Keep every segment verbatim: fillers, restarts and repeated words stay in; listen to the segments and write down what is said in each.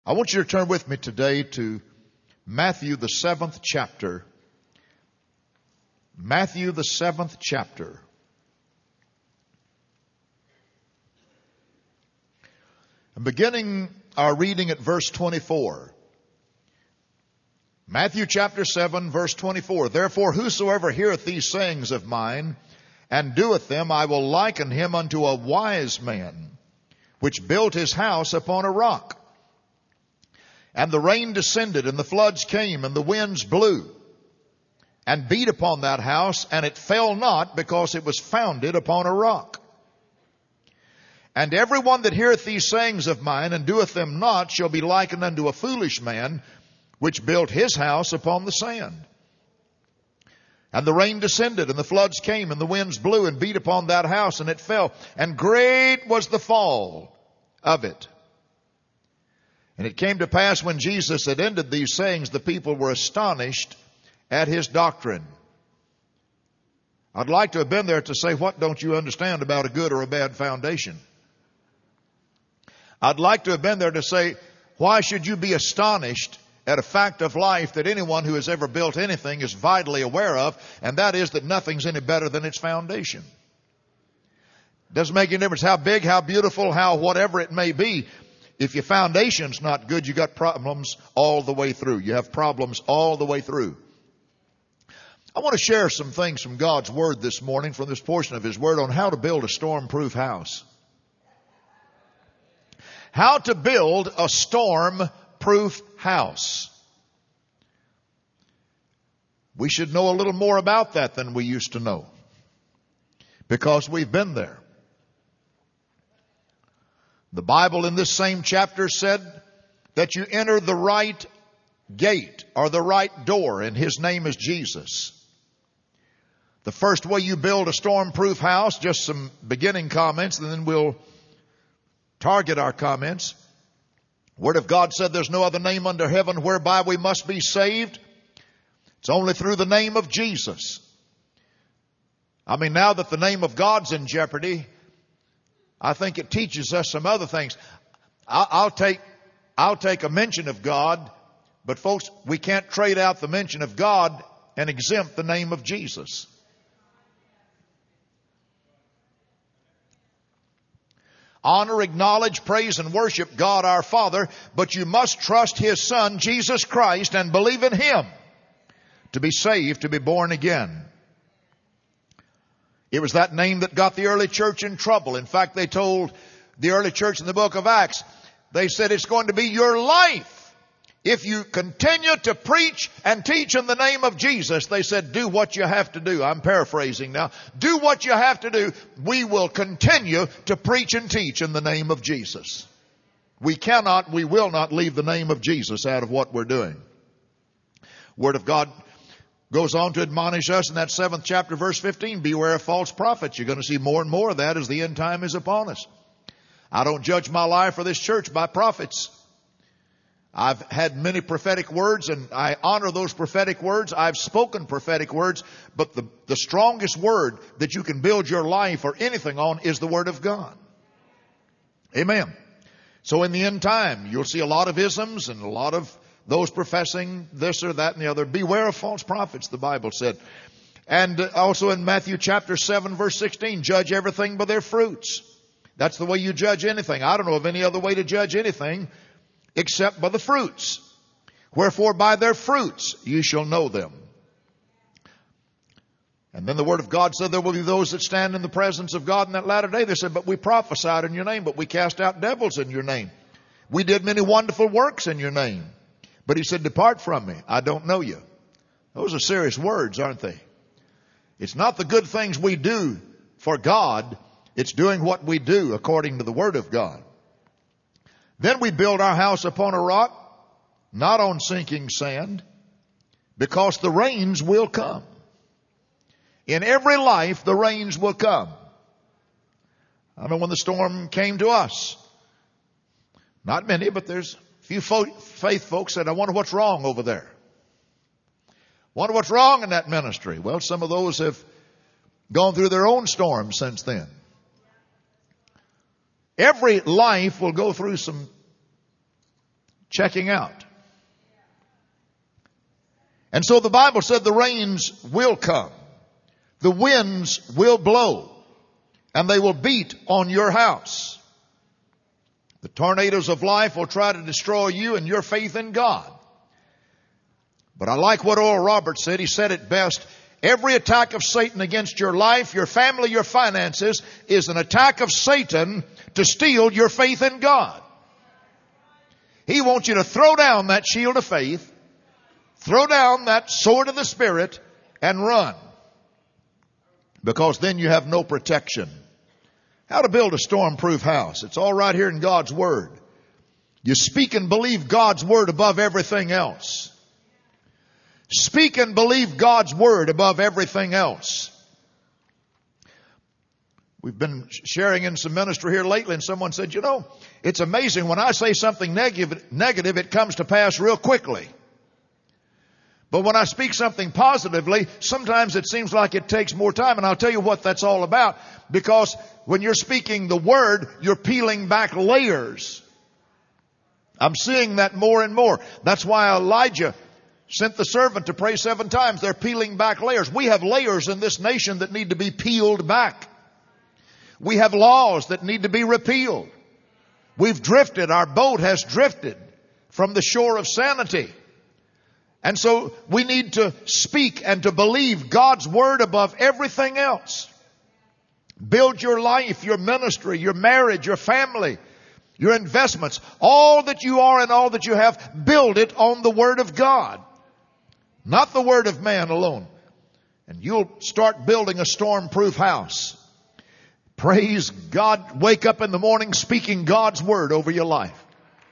I want you to turn with me today to Matthew, the seventh chapter. Matthew, the seventh chapter. And beginning our reading at verse twenty-four. Matthew chapter seven, verse twenty-four. Therefore, whosoever heareth these sayings of mine, and doeth them, I will liken him unto a wise man, which built his house upon a rock. And the rain descended, and the floods came, and the winds blew, and beat upon that house, and it fell not, because it was founded upon a rock. And every one that heareth these sayings of mine, and doeth them not, shall be likened unto a foolish man, which built his house upon the sand. And the rain descended, and the floods came, and the winds blew, and beat upon that house, and it fell. And great was the fall of it. And it came to pass, when Jesus had ended these sayings, the people were astonished at his doctrine. I'd like to have been there to say, what don't you understand about a good or a bad foundation? I'd like to have been there to say, why should you be astonished at a fact of life that anyone who has ever built anything is vitally aware of, and that is that nothing's any better than its foundation. Doesn't make any difference how big, how beautiful, how whatever it may be. If your foundation's not good, you got problems all the way through. You have problems all the way through. I want to share some things from God's Word this morning, from this portion of His Word, on how to build a storm-proof house. How to build a storm-proof house. We should know a little more about that than we used to know, because we've been there. The Bible in this same chapter said that you enter the right gate or the right door, and His name is Jesus. The first way you build a storm-proof house, just some beginning comments, and then we'll target our comments. Word of God said there's no other name under heaven whereby we must be saved. It's only through the name of Jesus. I mean, now that the name of God's in jeopardy, I think it teaches us some other things. I'll, I'll take, I'll take a mention of God, but folks, we can't trade out the mention of God and exempt the name of Jesus. Honor, acknowledge, praise, and worship God our Father, but you must trust His Son, Jesus Christ, and believe in Him to be saved, to be born again. It was that name that got the early church in trouble. In fact, they told the early church in the book of Acts, they said it's going to be your life if you continue to preach and teach in the name of Jesus. They said, do what you have to do. I'm paraphrasing now. Do what you have to do. We will continue to preach and teach in the name of Jesus. We cannot, we will not leave the name of Jesus out of what we're doing. Word of God goes on to admonish us in that seventh chapter, verse fifteen, beware of false prophets. You're going to see more and more of that as the end time is upon us. I don't judge my life or this church by prophets. I've had many prophetic words, and I honor those prophetic words. I've spoken prophetic words, but the, the strongest word that you can build your life or anything on is the Word of God. Amen. So in the end time, you'll see a lot of isms and a lot of those professing this or that and the other. Beware of false prophets, the Bible said. And also in Matthew chapter seven, verse sixteen, judge everything by their fruits. That's the way you judge anything. I don't know of any other way to judge anything except by the fruits. Wherefore by their fruits you shall know them. And then the Word of God said there will be those that stand in the presence of God in that latter day. They said, but we prophesied in your name, but we cast out devils in your name. We did many wonderful works in your name. But He said, depart from me. I don't know you. Those are serious words, aren't they? It's not the good things we do for God. It's doing what we do according to the Word of God. Then we build our house upon a rock, not on sinking sand, because the rains will come. In every life, the rains will come. I know when the storm came to us. Not many, but there's a few faith folks said, I wonder what's wrong over there. Wonder what's wrong in that ministry. Well, some of those have gone through their own storms since then. Every life will go through some checking out. And so the Bible said the rains will come. The winds will blow. And they will beat on your house. The tornadoes of life will try to destroy you and your faith in God. But I like what Oral Roberts said. He said it best. Every attack of Satan against your life, your family, your finances is an attack of Satan to steal your faith in God. He wants you to throw down that shield of faith, throw down that sword of the Spirit, and run. Because then you have no protection. How to build a storm-proof house. It's all right here in God's Word. You speak and believe God's Word above everything else. Speak and believe God's Word above everything else. We've been sharing in some ministry here lately, and someone said, you know, it's amazing when I say something negative, negative, it comes to pass real quickly. But when I speak something positively, sometimes it seems like it takes more time. And I'll tell you what that's all about. Because when you're speaking the Word, you're peeling back layers. I'm seeing that more and more. That's why Elijah sent the servant to pray seven times. They're peeling back layers. We have layers in this nation that need to be peeled back. We have laws that need to be repealed. We've drifted. Our boat has drifted from the shore of sanity. And so we need to speak and to believe God's Word above everything else. Build your life, your ministry, your marriage, your family, your investments. All that you are and all that you have, build it on the Word of God. Not the word of man alone. And you'll start building a storm-proof house. Praise God. Wake up in the morning speaking God's Word over your life.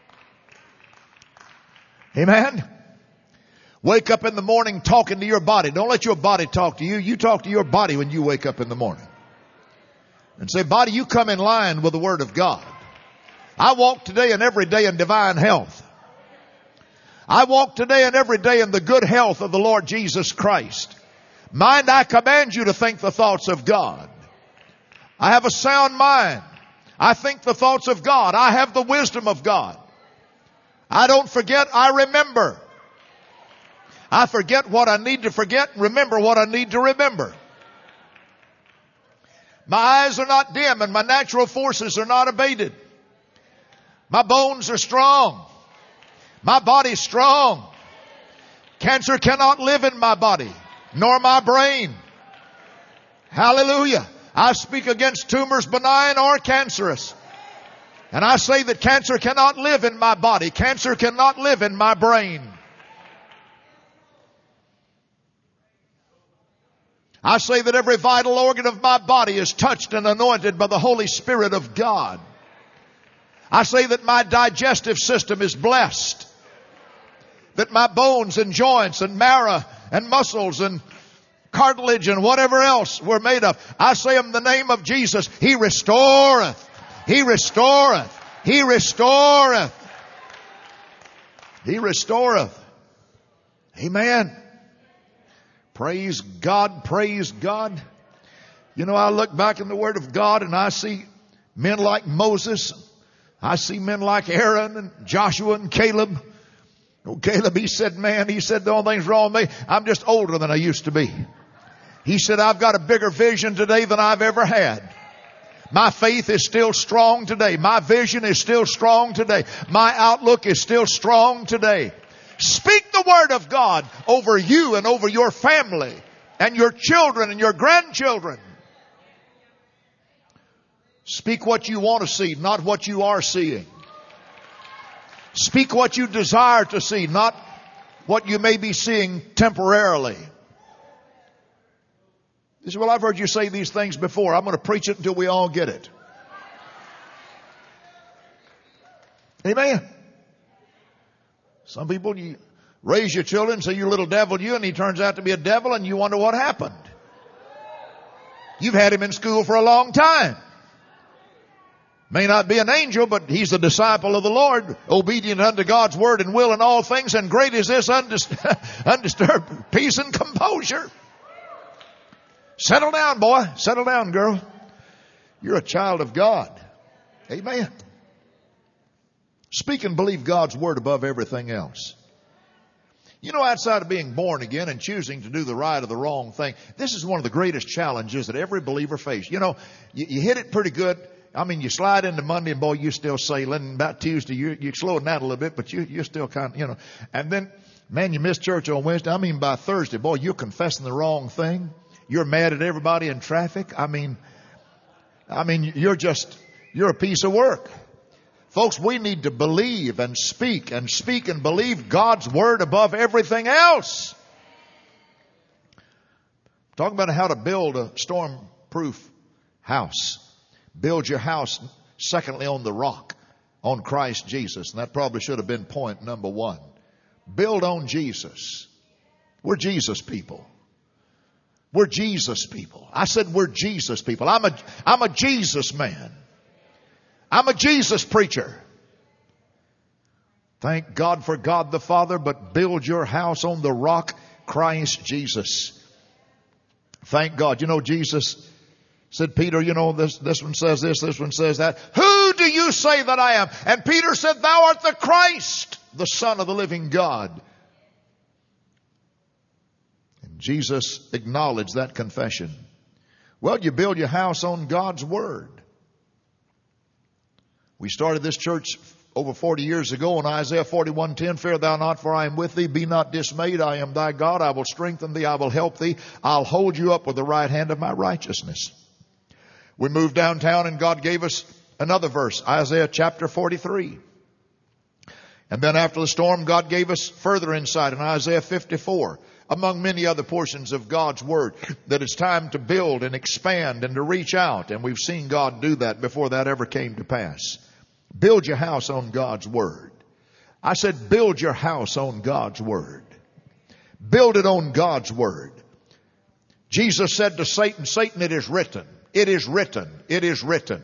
Amen. Wake up in the morning talking to your body. Don't let your body talk to you. You talk to your body when you wake up in the morning. And say, body, you come in line with the Word of God. I walk today and every day in divine health. I walk today and every day in the good health of the Lord Jesus Christ. Mind, I command you to think the thoughts of God. I have a sound mind. I think the thoughts of God. I have the wisdom of God. I don't forget, I remember. I forget what I need to forget and remember what I need to remember. My eyes are not dim and my natural forces are not abated. My bones are strong. My body's strong. Cancer cannot live in my body, nor my brain. Hallelujah. I speak against tumors, benign or cancerous. And I say that cancer cannot live in my body. Cancer cannot live in my brain. I say that every vital organ of my body is touched and anointed by the Holy Spirit of God. I say that my digestive system is blessed. That my bones and joints and marrow and muscles and cartilage and whatever else we're made of. I say in the name of Jesus, He restoreth. He restoreth. He restoreth. He restoreth. Amen. Praise God. Praise God. You know, I look back in the Word of God and I see men like Moses. I see men like Aaron and Joshua and Caleb. Oh, Caleb, he said, man, he said, the only thing's wrong with me, I'm just older than I used to be. He said, I've got a bigger vision today than I've ever had. My faith is still strong today. My vision is still strong today. My outlook is still strong today. Speak the Word of God over you and over your family and your children and your grandchildren. Speak what you want to see, not what you are seeing. Speak what you desire to see, not what you may be seeing temporarily. You say, well, I've heard you say these things before. I'm going to preach it until we all get it. Amen. Some people, you raise your children, say, you little devil, you, and he turns out to be a devil, and you wonder what happened. You've had him in school for a long time. May not be an angel, but he's a disciple of the Lord, obedient unto God's word and will in all things, and great is this undist- undisturbed peace and composure. Settle down, boy. Settle down, girl. You're a child of God. Amen. Speak and believe God's word above everything else. You know, outside of being born again and choosing to do the right or the wrong thing, this is one of the greatest challenges that every believer faces. You know, you, you hit it pretty good. I mean, you slide into Monday and boy, you're still sailing. And about Tuesday, you're, you're slowing down a little bit, but you, you're still kind of, you know. And then, man, you miss church on Wednesday. I mean, by Thursday, boy, you're confessing the wrong thing. You're mad at everybody in traffic. I mean, I mean, you're just, you're a piece of work. Folks, we need to believe and speak and speak and believe God's word above everything else. Talking about how to build a storm-proof house. Build your house, secondly, on the rock, on Christ Jesus. And that probably should have been point number one. Build on Jesus. We're Jesus people. We're Jesus people. I said we're Jesus people. I'm a, I'm a Jesus man. I'm a Jesus preacher. Thank God for God the Father, but build your house on the rock, Christ Jesus. Thank God. You know, Jesus said, Peter, you know, this, this one says this, this one says that. Who do you say that I am? And Peter said, thou art the Christ, the Son of the living God. And Jesus acknowledged that confession. Well, you build your house on God's word. We started this church over forty years ago in Isaiah forty-one ten. Fear thou not, for I am with thee. Be not dismayed. I am thy God. I will strengthen thee. I will help thee. I'll hold you up with the right hand of my righteousness. We moved downtown and God gave us another verse, Isaiah chapter forty-three. And then after the storm, God gave us further insight in Isaiah fifty-four, among many other portions of God's word, that it's time to build and expand and to reach out. And we've seen God do that before that ever came to pass. Build your house on God's word. I said, build your house on God's word. Build it on God's word. Jesus said to Satan, Satan, it is written, it is written, it is written.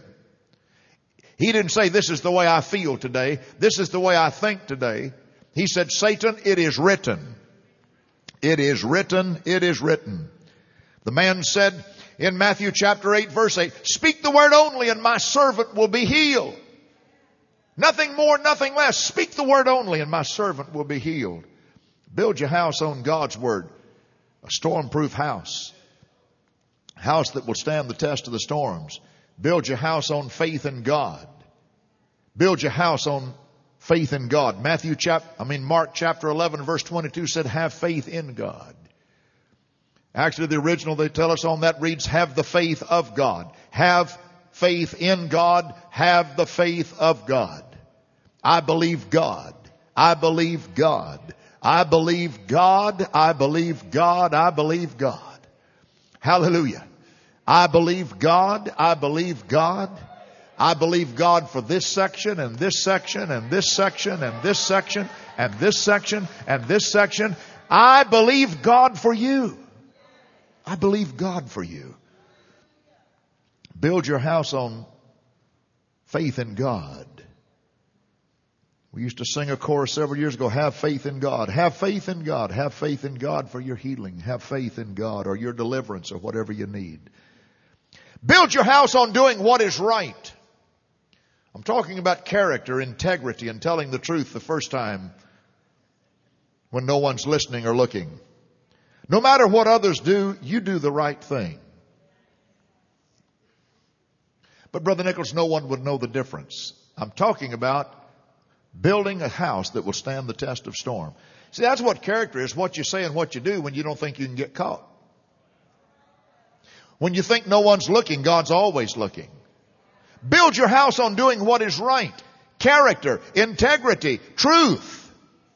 He didn't say, this is the way I feel today. This is the way I think today. He said, Satan, it is written. It is written, it is written. The man said in Matthew chapter eight, verse eight, speak the word only and my servant will be healed. Nothing more, nothing less. Speak the word only and my servant will be healed. Build your house on God's word. A storm-proof house. A house that will stand the test of the storms. Build your house on faith in God. Build your house on faith in God. Matthew chapter, I mean Mark chapter eleven verse twenty-two said, have faith in God. Actually, the original they tell us on that reads, have the faith of God. Have faith in God. Have the faith of God. I believe God. I believe God. I believe God. I believe God. I believe God. Hallelujah. I believe God. I believe God. I believe God for this section and this section and this section and this section and this section and this section. I believe God for you. I believe God for you. Build your house on faith in God. We used to sing a chorus several years ago, have faith in God. Have faith in God. Have faith in God for your healing. Have faith in God or your deliverance or whatever you need. Build your house on doing what is right. I'm talking about character, integrity, and telling the truth the first time when no one's listening or looking. No matter what others do, you do the right thing. But Brother Nichols, no one would know the difference. I'm talking about building a house that will stand the test of storm. See, that's what character is, what you say and what you do when you don't think you can get caught. When you think no one's looking, God's always looking. Build your house on doing what is right. Character, integrity, truth.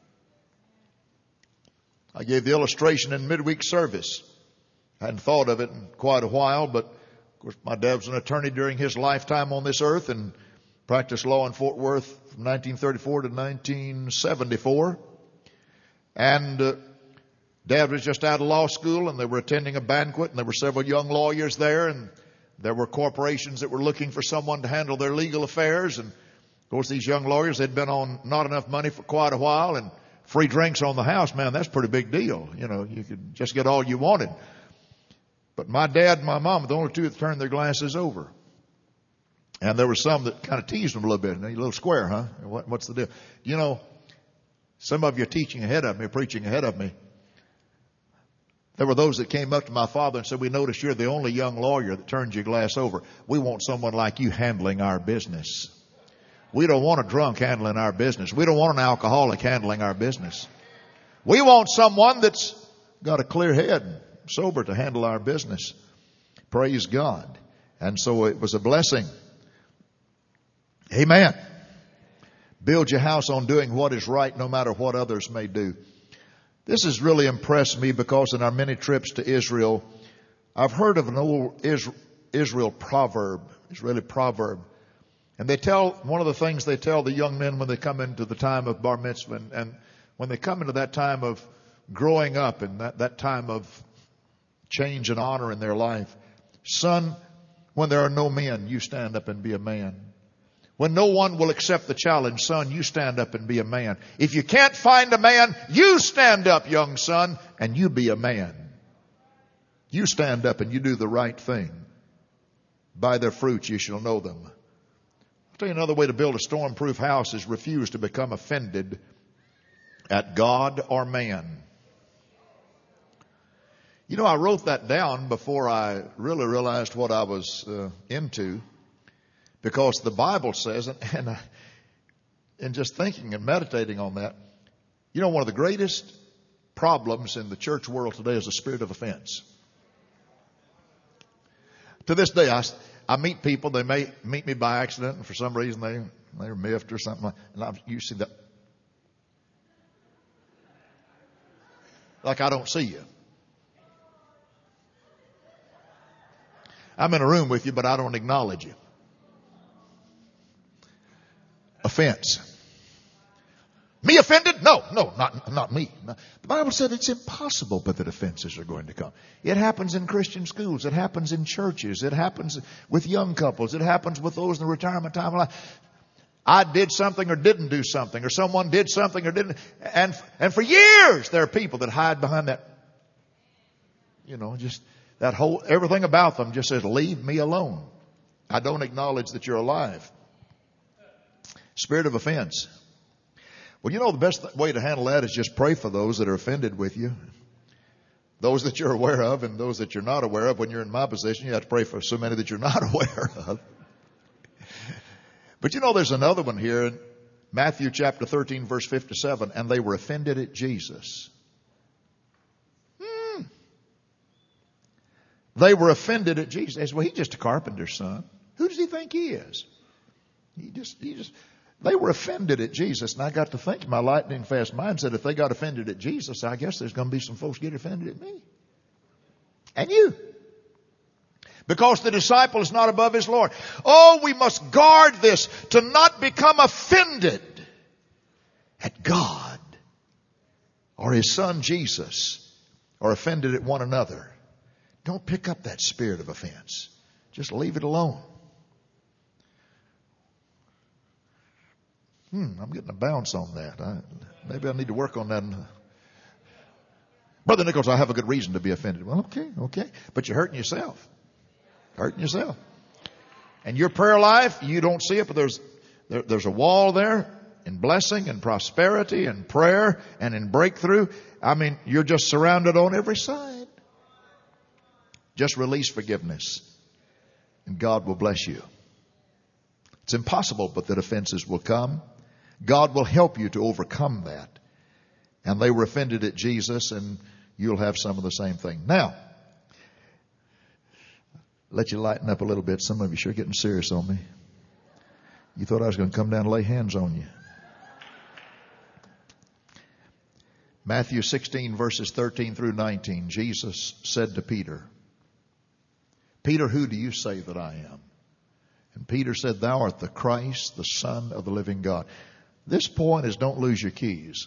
I gave the illustration in midweek service. I hadn't thought of it in quite a while, but of course my dad was an attorney during his lifetime on this earth and practiced law in Fort Worth from nineteen thirty-four to nineteen seventy-four. And uh, Dad was just out of law school and they were attending a banquet and there were several young lawyers there and there were corporations that were looking for someone to handle their legal affairs. And of course these young lawyers had been on not enough money for quite a while and free drinks on the house, man, that's a pretty big deal. You know, you could just get all you wanted. But my dad and my mom were the only two that turned their glasses over. And there were some that kind of teased him a little bit. You little square, huh? What, what's the deal? You know, some of you are teaching ahead of me, preaching ahead of me. There were those that came up to my father and said, we noticed you're the only young lawyer that turns your glass over. We want someone like you handling our business. We don't want a drunk handling our business. We don't want an alcoholic handling our business. We want someone that's got a clear head and sober to handle our business. Praise God. And so it was a blessing. Amen. Build your house on doing what is right, no matter what others may do. This has really impressed me because in our many trips to Israel, I've heard of an old Israel proverb, Israeli proverb. And they tell, one of the things they tell the young men when they come into the time of bar mitzvah, and, and when they come into that time of growing up and that, that time of change and honor in their life, son, when there are no men, you stand up and be a man. When no one will accept the challenge, son, you stand up and be a man. If you can't find a man, you stand up, young son, and you be a man. You stand up and you do the right thing. By their fruits you shall know them. I'll tell you another way to build a storm-proof house is refuse to become offended at God or man. You know, I wrote that down before I really realized what I was uh, into. Because the Bible says, and, and, uh, and just thinking and meditating on that, you know, one of the greatest problems in the church world today is the spirit of offense. To this day, I, I meet people, they may meet me by accident, and for some reason they, they're miffed or something, and I, you see that. Like I don't see you. I'm in a room with you, but I don't acknowledge you. Offense. Me offended? No, no, not, not me. The Bible said it's impossible but that offenses are going to come. It happens in Christian schools. It happens in churches. It happens with young couples. It happens with those in the retirement time of life. I did something or didn't do something, or someone did something or didn't. And, and for years there are people that hide behind that, you know, just that whole, everything about them just says, leave me alone. I don't acknowledge that you're alive. Spirit of offense. Well, you know, the best way to handle that is just pray for those that are offended with you. Those that you're aware of and those that you're not aware of. When you're in my position, you have to pray for so many that you're not aware of. But you know, there's another one here in Matthew chapter thirteen, verse fifty-seven. And they were offended at Jesus. Hmm. They were offended at Jesus. They said, well, he's just a carpenter's son. Who does he think he is? He just, he just, they were offended at Jesus. And I got to think, my lightning fast mind said, if they got offended at Jesus, I guess there's going to be some folks get offended at me. And you. Because the disciple is not above his Lord. Oh, we must guard this to not become offended at God or his son Jesus, or offended at one another. Don't pick up that spirit of offense. Just leave it alone. Hmm, I'm getting a bounce on that. I, maybe I need to work on that. Brother Nichols, I have a good reason to be offended. Well, okay, okay. But you're hurting yourself. Hurting yourself. And your prayer life, you don't see it, but there's there, there's a wall there in blessing and prosperity and prayer and in breakthrough. I mean, you're just surrounded on every side. Just release forgiveness and God will bless you. It's impossible but that offenses will come. God will help you to overcome that. And they were offended at Jesus, and you'll have some of the same thing. Now, let you lighten up a little bit. Some of you sure getting serious on me. You thought I was going to come down and lay hands on you. Matthew sixteen, verses thirteen through nineteen. Jesus said to Peter, Peter, who do you say that I am? And Peter said, thou art the Christ, the Son of the living God. This point is don't lose your keys.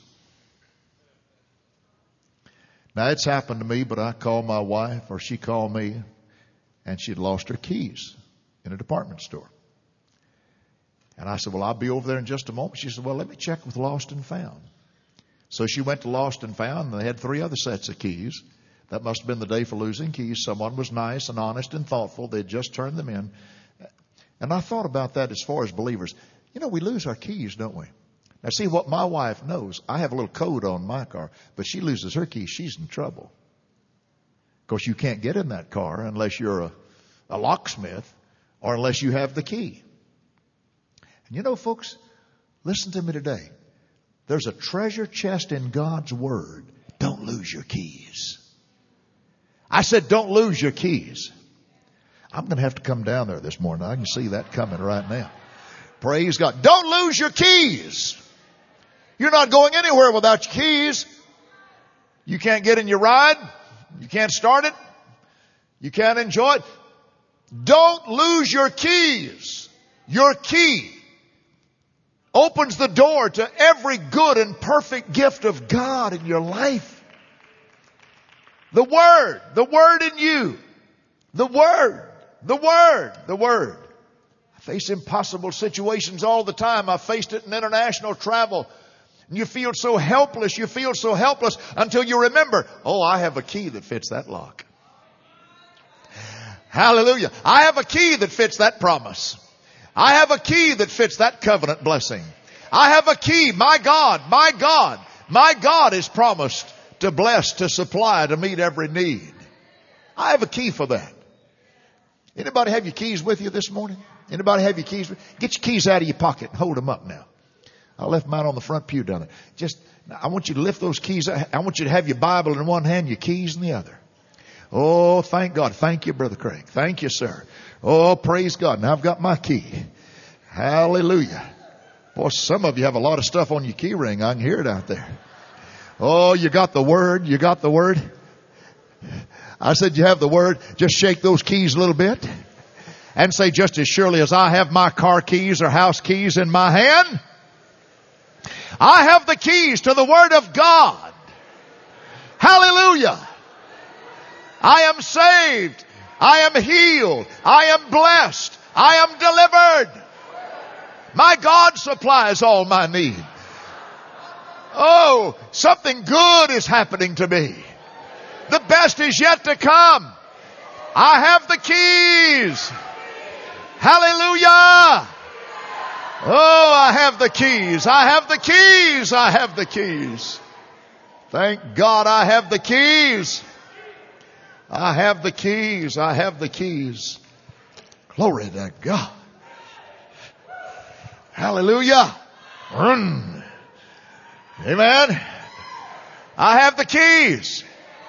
Now, it's happened to me, but I called my wife, or she called me, and she'd lost her keys in a department store. And I said, well, I'll be over there in just a moment. She said, well, let me check with Lost and Found. So she went to Lost and Found, and they had three other sets of keys. That must have been the day for losing keys. Someone was nice and honest and thoughtful. They'd just turned them in. And I thought about that as far as believers. You know, we lose our keys, don't we? Now, see, what my wife knows, I have a little code on my car, but she loses her keys, she's in trouble. Of course, you can't get in that car unless you're a, a locksmith or unless you have the key. And you know, folks, listen to me today. There's a treasure chest in God's Word. Don't lose your keys. I said, don't lose your keys. I'm going to have to come down there this morning. I can see that coming right now. Praise God. Don't lose your keys. You're not going anywhere without your keys. You can't get in your ride. You can't start it. You can't enjoy it. Don't lose your keys. Your key opens the door to every good and perfect gift of God in your life. The Word, the Word in you. The Word, the Word, the Word. I face impossible situations all the time. I faced it in international travel. And you feel so helpless, you feel so helpless until you remember, oh, I have a key that fits that lock. Hallelujah. I have a key that fits that promise. I have a key that fits that covenant blessing. I have a key. My God, my God, my God is promised to bless, to supply, to meet every need. I have a key for that. Anybody have your keys with you this morning? Anybody have your keys? Get your keys out of your pocket and hold them up now. I left mine on the front pew down there. Just, I want you to lift those keys. I want you to have your Bible in one hand, your keys in the other. Oh, thank God. Thank you, Brother Craig. Thank you, sir. Oh, praise God. Now I've got my key. Hallelujah. Boy, some of you have a lot of stuff on your key ring. I can hear it out there. Oh, you got the Word. You got the Word. I said you have the Word. Just shake those keys a little bit and say, just as surely as I have my car keys or house keys in my hand, I have the keys to the Word of God. Hallelujah. I am saved. I am healed. I am blessed. I am delivered. My God supplies all my need. Oh, something good is happening to me. The best is yet to come. I have the keys. Hallelujah. Oh, I have the keys. I have the keys. I have the keys. Thank God I have the keys. I have the keys. I have the keys. Glory to God. Hallelujah. Amen. I have the keys.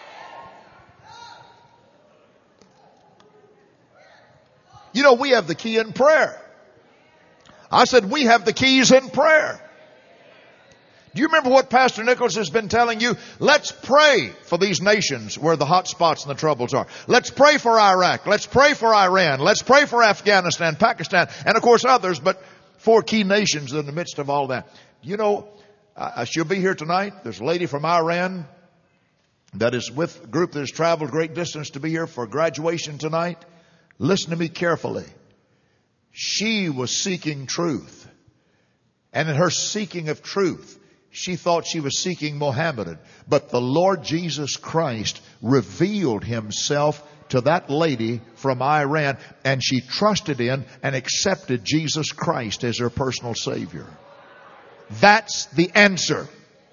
You know, we have the key in prayer. I said we have the keys in prayer. Do you remember what Pastor Nichols has been telling you? Let's pray for these nations where the hot spots and the troubles are. Let's pray for Iraq. Let's pray for Iran. Let's pray for Afghanistan, Pakistan, and of course others, but four key nations in the midst of all that. You know, uh, she'll be here tonight. There's a lady from Iran that is with a group that has traveled great distance to be here for graduation tonight. Listen to me carefully. She was seeking truth. And in her seeking of truth, she thought she was seeking Mohammedan. But the Lord Jesus Christ revealed Himself to that lady from Iran, and she trusted in and accepted Jesus Christ as her personal Savior. That's the answer.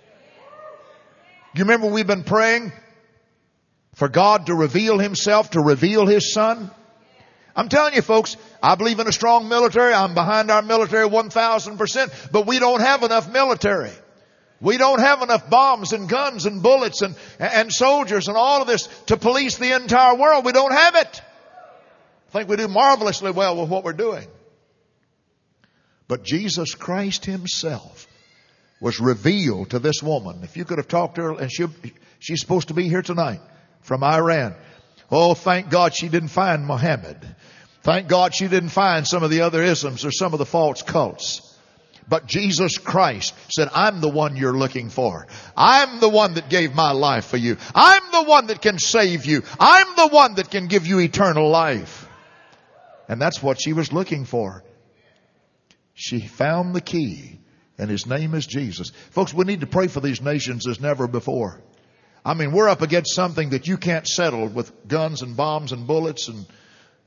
You remember we've been praying for God to reveal Himself, to reveal His Son? I'm telling you, folks, I believe in a strong military. I'm behind our military one thousand percent, but we don't have enough military. We don't have enough bombs and guns and bullets and, and soldiers and all of this to police the entire world. We don't have it. I think we do marvelously well with what we're doing. But Jesus Christ Himself was revealed to this woman. If you could have talked to her, and she, she's supposed to be here tonight from Iran. Oh, thank God she didn't find Muhammad. Thank God she didn't find some of the other isms or some of the false cults. But Jesus Christ said, I'm the one you're looking for. I'm the one that gave my life for you. I'm the one that can save you. I'm the one that can give you eternal life. And that's what she was looking for. She found the key, and His name is Jesus. Folks, we need to pray for these nations as never before. I mean, we're up against something that you can't settle with guns and bombs and bullets and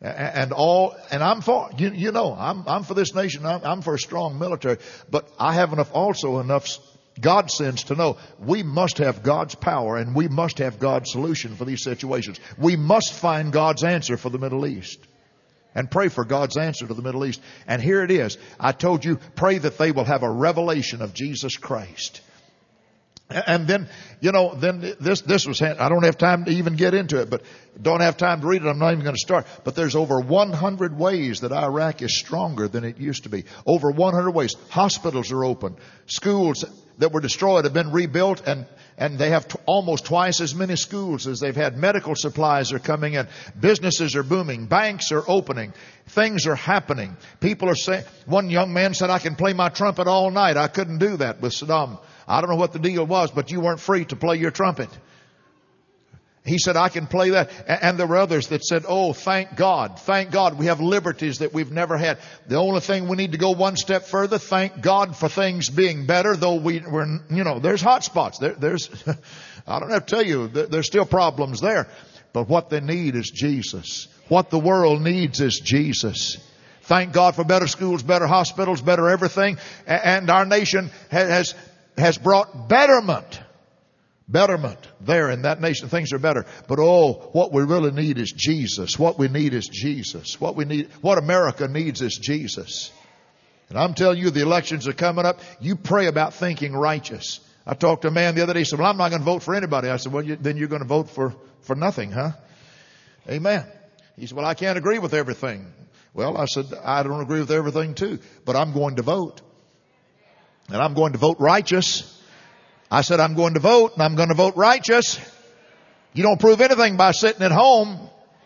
and all, and I'm for, you, you know, I'm, I'm for this nation. I'm, I'm for a strong military, but I have enough, also enough God sense to know we must have God's power and we must have God's solution for these situations. We must find God's answer for the Middle East and pray for God's answer to the Middle East. And here it is. I told you, pray that they will have a revelation of Jesus Christ. And then, you know, then this, this was, I don't have time to even get into it, but don't have time to read it. I'm not even going to start. But there's over one hundred ways that Iraq is stronger than it used to be. Over one hundred ways. Hospitals are open. Schools that were destroyed have been rebuilt, and, and they have t- almost twice as many schools as they've had. Medical supplies are coming in. Businesses are booming. Banks are opening. Things are happening. People are saying, one young man said, I can play my trumpet all night. I couldn't do that with Saddam. I don't know what the deal was, but you weren't free to play your trumpet. He said, I can play that. And there were others that said, oh, thank God. Thank God we have liberties that we've never had. The only thing we need to go one step further, thank God for things being better, though we, we're, you know, there's hot spots. There, there's, I don't have to tell you, there's still problems there. But what they need is Jesus. What the world needs is Jesus. Thank God for better schools, better hospitals, better everything. And our nation has, has brought betterment. Betterment there in that nation. Things are better. But oh, what we really need is Jesus. What we need is Jesus. What we need, what America needs is Jesus. And I'm telling you, the elections are coming up. You pray about thinking righteous. I talked to a man the other day. He said, well, I'm not going to vote for anybody. I said, well, you, then you're going to vote for, for nothing, huh? Amen. He said, well, I can't agree with everything. Well, I said, I don't agree with everything too, but I'm going to vote. And I'm going to vote righteous. I said, I'm going to vote, and I'm going to vote righteous. You don't prove anything by sitting at home.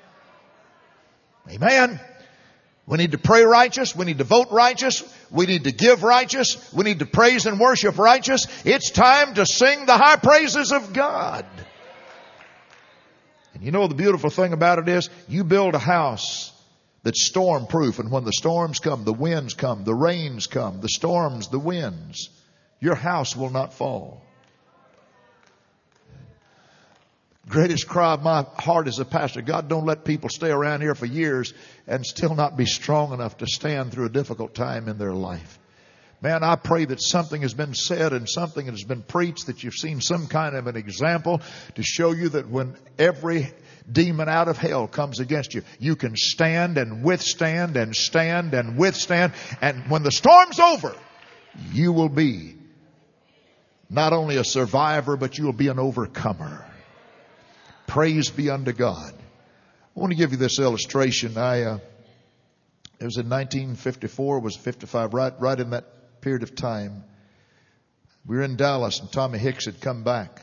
Amen. We need to pray righteous. We need to vote righteous. We need to give righteous. We need to praise and worship righteous. It's time to sing the high praises of God. And you know the beautiful thing about it is, you build a house that's storm proof, and when the storms come, the winds come, the rains come, the storms, the winds, your house will not fall. Greatest cry of my heart as a pastor, God, don't let people stay around here for years and still not be strong enough to stand through a difficult time in their life. Man, I pray that something has been said and something has been preached, that you've seen some kind of an example to show you that when every demon out of hell comes against you, you can stand and withstand and stand and withstand. And when the storm's over, you will be not only a survivor, but you will be an overcomer. Praise be unto God. I want to give you this illustration. I, uh, it was in nineteen fifty-four, it was fifty-five, right, right in that period of time. We were in Dallas, and Tommy Hicks had come back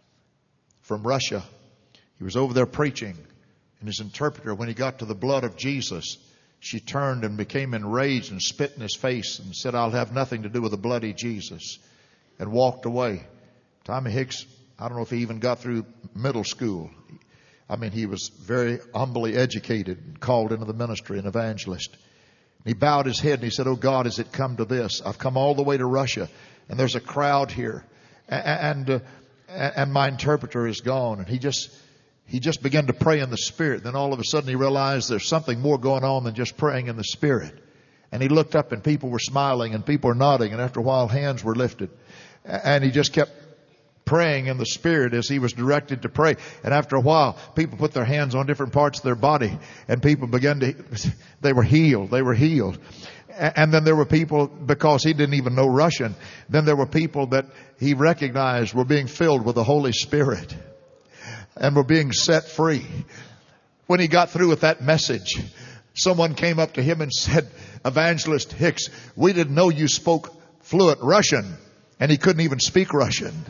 from Russia. He was over there preaching, and his interpreter, when he got to the blood of Jesus, she turned and became enraged and spit in his face and said, I'll have nothing to do with the bloody Jesus, and walked away. Tommy Hicks, I don't know if he even got through middle school. I mean, he was very humbly educated and called into the ministry, an evangelist. He bowed his head and he said, oh God, has it come to this? I've come all the way to Russia, and there's a crowd here, and uh, and my interpreter is gone. And he just he just began to pray in the Spirit. Then all of a sudden he realized there's something more going on than just praying in the Spirit. And he looked up, and people were smiling and people were nodding, and after a while hands were lifted, and he just kept praying in the Spirit as he was directed to pray. And after a while, people put their hands on different parts of their body, and people began to, they were healed. They were healed. And then there were people, because he didn't even know Russian, then there were people that he recognized were being filled with the Holy Spirit and were being set free. When he got through with that message, someone came up to him and said, Evangelist Hicks, we didn't know you spoke fluent Russian. And he couldn't even speak Russian.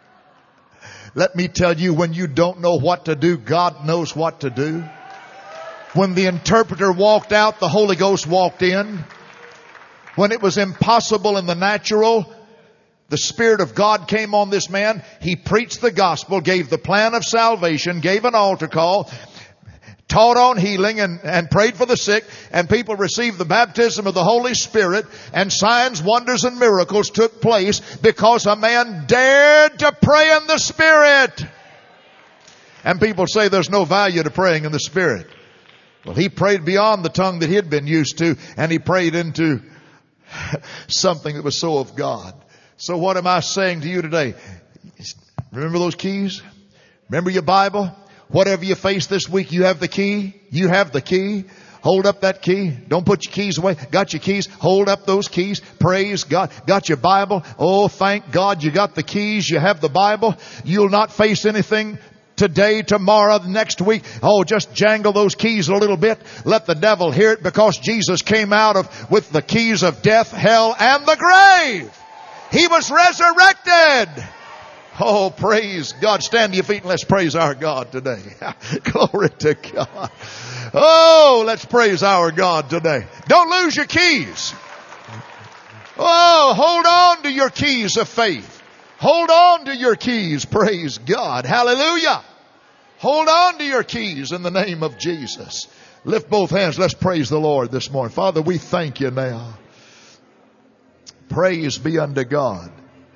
Let me tell you, when you don't know what to do, God knows what to do. When the interpreter walked out, the Holy Ghost walked in. When it was impossible in the natural, the Spirit of God came on this man. He preached the gospel, gave the plan of salvation, gave an altar call, taught on healing, and, and prayed for the sick, and people received the baptism of the Holy Spirit, and signs, wonders, and miracles took place because a man dared to pray in the Spirit. And people say there's no value to praying in the Spirit. Well, he prayed beyond the tongue that he had been used to, and he prayed into something that was so of God. So what am I saying to you today? Remember those keys? Remember your Bible? Whatever you face this week, you have the key. You have the key. Hold up that key. Don't put your keys away. Got your keys. Hold up those keys. Praise God. Got your Bible. Oh, thank God you got the keys. You have the Bible. You'll not face anything today, tomorrow, next week. Oh, just jangle those keys a little bit. Let the devil hear it, because Jesus came out of with the keys of death, hell, and the grave. He was resurrected. Oh, praise God. Stand to your feet and let's praise our God today. Glory to God. Oh, let's praise our God today. Don't lose your keys. Oh, hold on to your keys of faith. Hold on to your keys. Praise God. Hallelujah. Hold on to your keys in the name of Jesus. Lift both hands. Let's praise the Lord this morning. Father, we thank you now. Praise be unto God.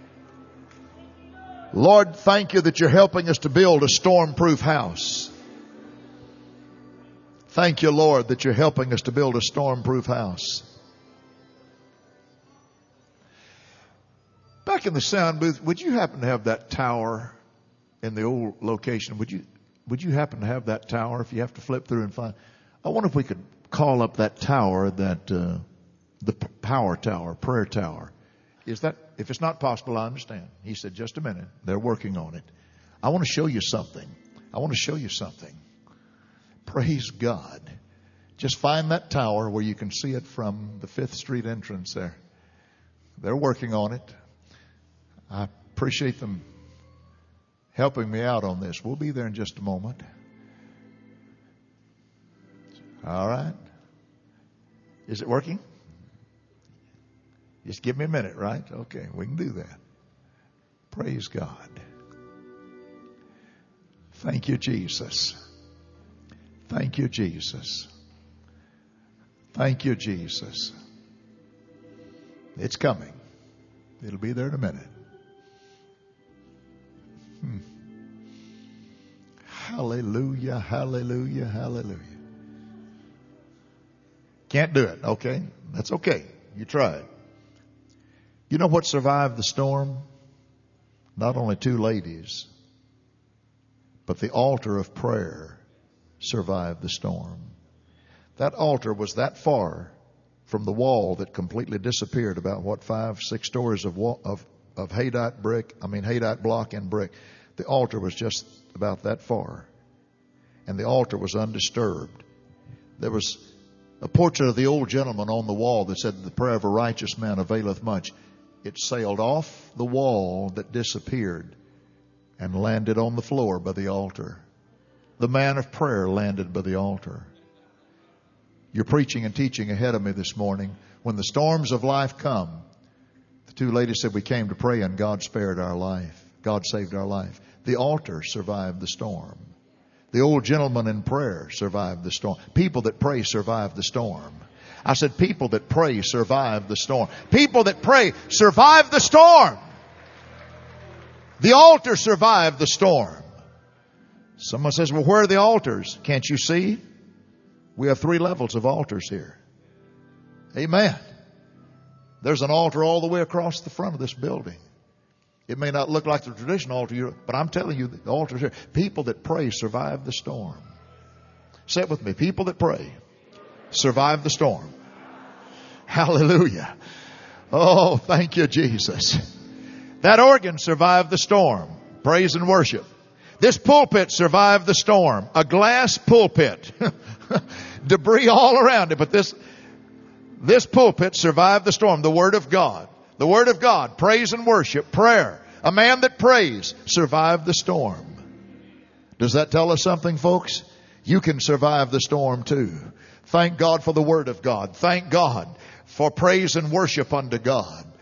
Lord, thank you that you're helping us to build a storm-proof house. Thank you, Lord, that you're helping us to build a storm-proof house. Back in the sound booth, would you happen to have that tower in the old location? Would you, would you happen to have that tower if you have to flip through and find? I wonder if we could call up that tower, that, uh, the power tower, prayer tower. Is that, if it's not possible, I understand. He said, just a minute. They're working on it. I want to show you something. I want to show you something. Praise God. Just find that tower where you can see it from the Fifth Street entrance there. They're working on it. I appreciate them helping me out on this. We'll be there in just a moment. All right. Is it working? Just give me a minute, right? Okay, we can do that. Praise God. Thank you, Jesus. Thank you, Jesus. Thank you, Jesus. It's coming. It'll be there in a minute. Hmm. Hallelujah, hallelujah, hallelujah. Can't do it. Okay, that's okay. You tried. You know what survived the storm? Not only two ladies, but the altar of prayer survived the storm. That altar was that far from the wall that completely disappeared, about what, five, six stories of wall, of, of Haydite brick, I mean Haydite block and brick. The altar was just about that far. And the altar was undisturbed. There was a portrait of the old gentleman on the wall that said, the prayer of a righteous man availeth much. It sailed off the wall that disappeared and landed on the floor by the altar. The man of prayer landed by the altar. You're preaching and teaching ahead of me this morning. When the storms of life come, the two ladies said, we came to pray and God spared our life. God saved our life. The altar survived the storm. The old gentleman in prayer survived the storm. People that pray survive the storm. I said, people that pray survive the storm. People that pray survive the storm. The altar survived the storm. Someone says, well, where are the altars? Can't you see? We have three levels of altars here. Amen. There's an altar all the way across the front of this building. It may not look like the traditional altar, but I'm telling you, the altar's here. People that pray survive the storm. Say it with me. People that pray survive the storm. Hallelujah. Oh, thank you, Jesus. That organ survived the storm. Praise and worship. This pulpit survived the storm. A glass pulpit. Debris all around it. But this, this pulpit survived the storm. The Word of God. The Word of God. Praise and worship. Prayer. A man that prays survived the storm. Does that tell us something, folks? You can survive the storm too. Thank God for the Word of God. Thank God for praise and worship unto God.